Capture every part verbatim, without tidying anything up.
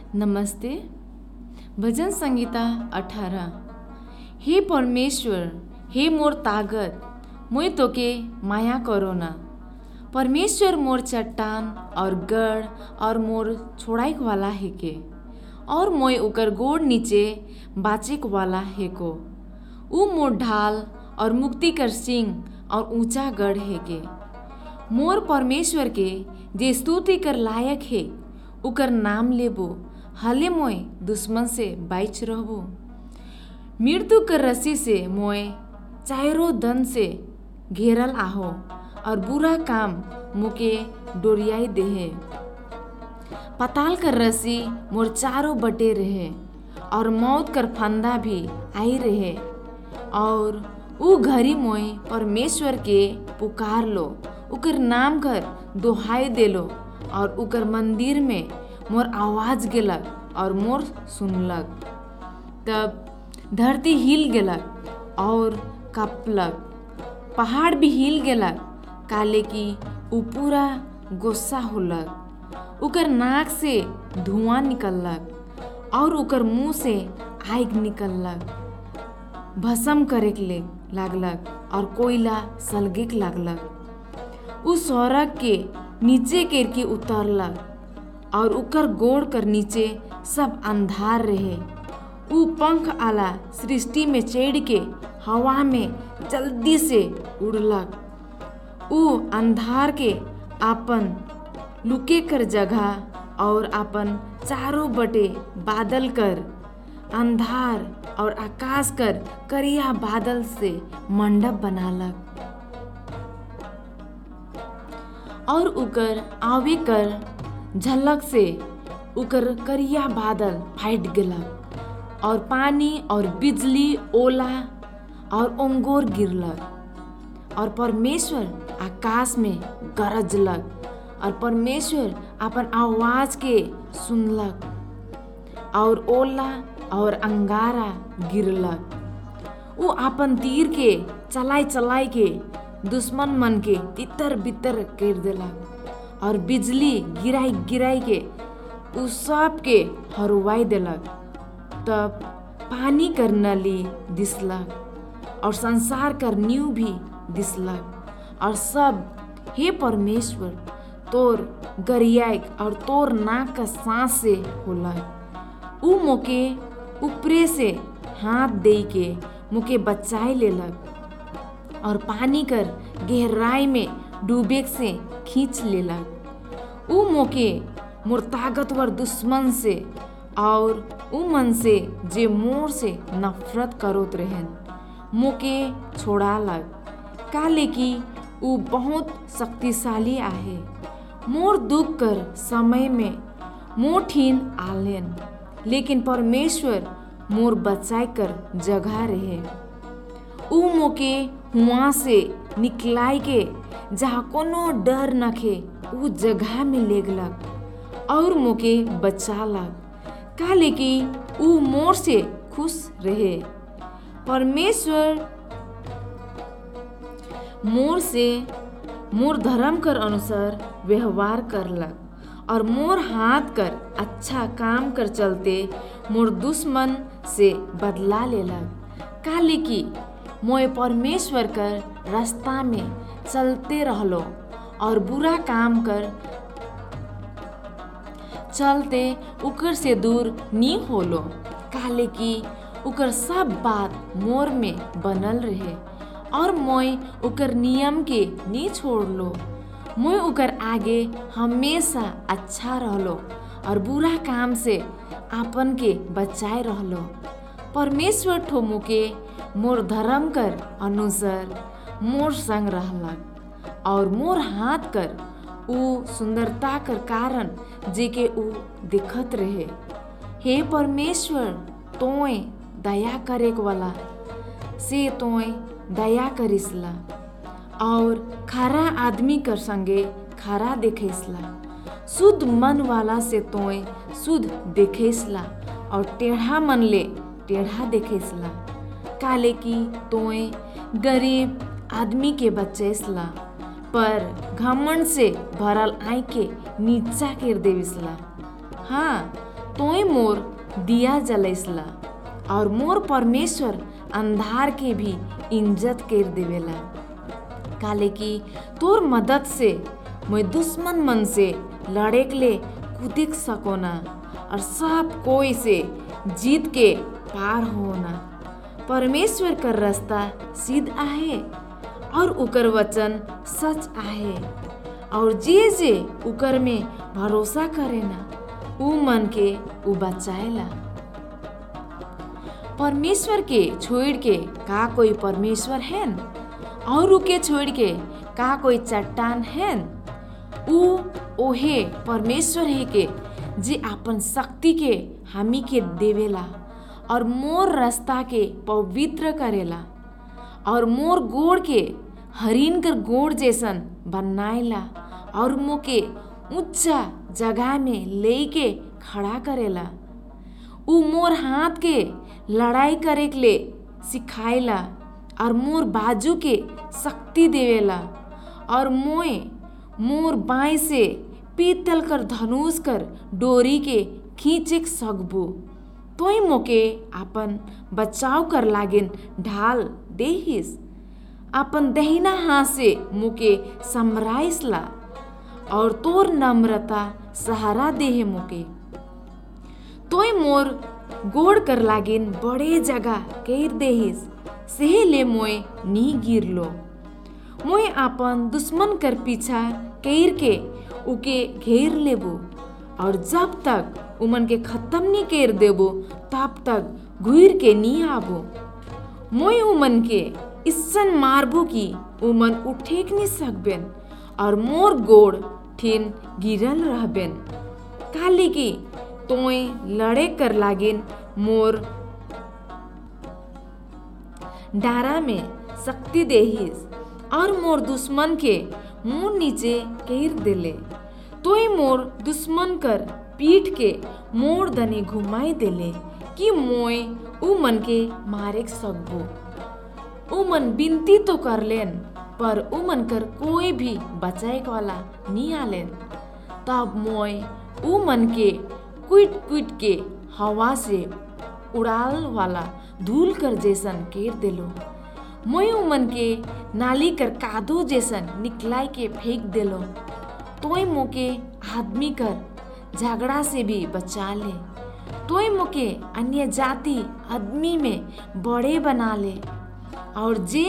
नमस्ते। भजन संगीता अठारह। हे परमेश्वर, हे मोर ताकत, मोय तोके माया करो ना। परमेश्वर मोर चट्टान और गढ़ और मोर छोड़ाइक वाला है के, और मोय उकर गोड़ नीचे बाचिक वाला है को। ऊ मोर ढाल और मुक्ति कर सिंह और ऊंचा गढ़ है के। मोर परमेश्वर के जे स्तुति कर लायक है, उकर नाम लेबो, हले मोय दुश्मन से बाइच रहबो। मृत्यु कर रस्सी से मोय चारों दन से घेरल आहो, और बुरा काम मुके डोरियाई देहे। पताल कर रस्सी मोर चारों बटे रहे, और मौत कर फंदा भी आई रहे। और ऊ घरी मोय परमेश्वर के पुकार लो, उकर नाम कर दोहाई देलो, और उकर मंदिर में मोर आवाज गेलक और मोर सुनलक। तब धरती हिल गेलक और कपलक, पहाड़ भी हिल गेलक, काले की ऊ पूरा गुस्सा होलक। उकर नाक से धुआं निकललक, और उकर मुंह से आग निकललक। भस्म करे के लागलक, और कोयला सलगे लागलक। ऊ सड़क के नीचे केर के उतरलक, और उकर गोड़ कर नीचे सब अंधार रहे। ऊ पंख आला सृष्टि में चढ़ के हवा में जल्दी से उड़लक। ऊ अंधार के आपन लुके कर जगह और आपन चारों बटे बादल कर अंधार और आकाश कर करिया बादल से मंडप बनालक। और उकर आवे कर झलक से उकर करिया बादल फाइट गेलक, और पानी और बिजली ओला और ओंगोर गिरलक। और परमेश्वर आकाश में गरजलक, और परमेश्वर अपन आवाज के सुनलक, और ओला और अंगारा गिरलक। वो अपन तीर के चलाई चलाई के दुश्मन मन के तितर बितर कर देलक, और बिजली गिराई गिराई के उ सब के हरवाई देलक। तब पानी कर नली दिसलक, और संसार कर नींव भी दिसलक। और सब हे परमेश्वर तोर गरियाक और तोर नाक का सांस से होलक। ऊ मोके ऊपरे से हाथ दे के मोके बचाए लेलक, और पानी कर गहराई में डूबे से खींच लेलक। ऊ मोके मोर ताकतवर दुश्मन से और ऊ मन से जे मोर से नफरत करोत रहन मोके छोड़ालक, काले की ऊ बहुत शक्तिशाली आहे। मोर दुख कर समय में मोठीन आलेन, लेकिन परमेश्वर मोर बचाए कर जगह रहे। ऊ मोके हुआ से निकलाई के जहाँ कोनो डर नखे ऊ जगह में लेगलक, और मोके बचालक, काले की ऊ मोर से खुश रहे। परमेश्वर मोर से मोर धर्म कर अनुसार व्यवहार करलक, और मोर हाथ कर अच्छा काम कर चलते मोर दुश्मन से बदला लेलक, काले की मोय परमेश्वर कर रास्ता में चलते रहलो, और बुरा काम कर चलते उकर से दूर नी होलो, काले की उकर सब बात मोर में बनल रहे। और मोय उकर नियम के नी छोड़लो। मोय उकर आगे हमेशा अच्छा रहलो, और बुरा काम से आपन के बचाए रहलो। परमेश्वर ठो मुके मोर धर्म कर अनुसार मोर संग रहलक, और मोर हाथ कर ऊ सुंदरता कर कारण जे के ऊ दिखत रहे। हे परमेश्वर तोय दया करे वाला से तोय दया करिसला, और खरा आदमी कर संगे खरा देखेसला। शुद्ध मन वाला से तोय शुद्ध देखेसला, और टेढ़ा मन ले टेढ़ा देखेसला, काले की तोय गरीब आदमी के बचेसला, पर घमंड से भरल आँख के नीचा कर देविसला। हाँ, तोय मोर दिया जलैसला और मोर परमेश्वर अंधार के भी इज्जत कर देवेला। काले कि तोर मदद से मैं दुश्मन मन से लड़े के लिए कूदिक सकोना और सब कोई से जीत के पार होना। परमेश्वर का रास्ता सीध आहे और उकर वचन सच आहे और जे जे उकर में भरोसा करे ना ऊ मन के ऊ बचाएला। परमेश्वर के छोड़ के का कोई परमेश्वर है और उके छोड़ के का कोई चट्टान है। ऊ ओहे परमेश्वर है के जे अपन शक्ति के हामी के देवेला और मोर रास्ता के पवित्र करेला और मोर गोड़ के हरिन कर गोड़ जैसन बनाएला और मोके ऊंचा जगह में ले के खड़ा करेला। ऊ मोर हाथ के लड़ाई करे के ले सिखाएला और मोर बाजू के शक्ति देवेला और मोए मोर बाएं से पीतल कर धनुष कर डोरी के खींचे सकबो। तोय मोके अपन बचाव कर लागिन ढाल देहिस, अपन दहिना हाथ से मोके समराइसला और तोर नम्रता सहारा देहे मोके। तोय मोर गोड़ कर लागिन बड़े जगह केर देहिस, सेहे ले मोए नी गिरलो। मोए अपन दुश्मन कर पीछा केर के उके घेर लेबो और जब तक उमन के खत्म नहीं कर देबो तब तक घुर के नी आबो। मोए उमन के इसन मारबो कि उमन उठेक नहीं सकबेन और मोर गोड़ ठिन गिरल रहबेन। काली की तोय लड़े कर लागिन मोर डारा में शक्ति देहिस और मोर दुश्मन के मुंह नीचे केर देले। तोय मोर दुश्मन कर पीठ के मोड़ दने घुमाई देले कि मोए ऊ मन के मारे सकबो। ऊ मन बिनती तो कर लेन पर ऊ मन कर कोई भी बचाए वाला नहीं आलेन। तब मोए ऊ मन के कुट कुट के हवा से उड़ाल वाला धूल कर जैसन केर देलो। मोए ऊ मन के नाली कर कादो जैसन निकलाई के फेंक देलो। तोय मोके आदमी कर झगड़ा से भी बचा ले। तोय मोके अन्य जाति आदमी में बड़े बना ले और जे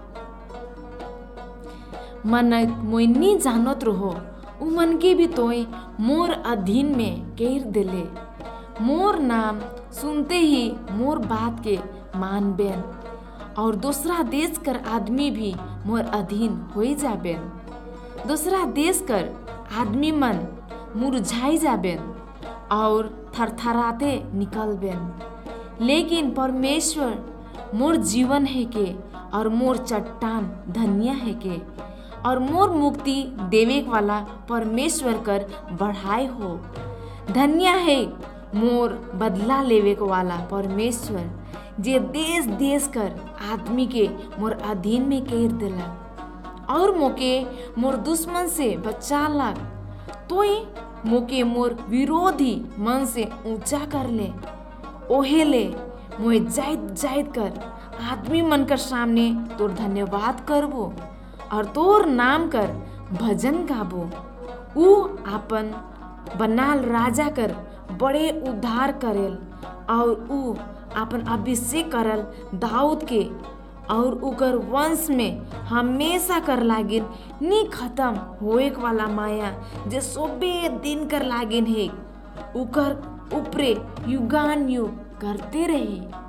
मन मोइनी जानत रहो उ मन के भी तोय मोर अधीन में केर देले। मोर नाम सुनते ही मोर बात के मानबेन और दूसरा देश कर आदमी भी मोर अधीन हो जाबेन। दूसरा देश कर आदमी मन मुरझाई जाबेन और थरथराते निकलबेन। लेकिन परमेश्वर मोर जीवन है के और मोर चट्टान धन्य है के और मोर मुक्ति देवे वाला परमेश्वर कर बढ़ाई हो। धन्य है मोर बदला लेवे वाला परमेश्वर जे देश देश कर आदमी के मोर अधीन में केर देला और मोके मोर दुश्मन से बचा लाग। तोय मोके मोर विरोधी मन से ऊंचा कर ले। ओहे ले मोए जाइत जाइत कर आदमी मन कर सामने तोर धन्यवाद करबो और तोर नाम कर भजन गाबो। ऊ आपन बनाल राजा कर बड़े उद्धार करेल और ऊ अपन अभिषेक करल दाऊद के और उकर वंश में हमेशा कर लागिन नी खत्म होए वाला माया जे सोबे दिन कर लागिन है उकर ऊपरे युगान युग करते रहे।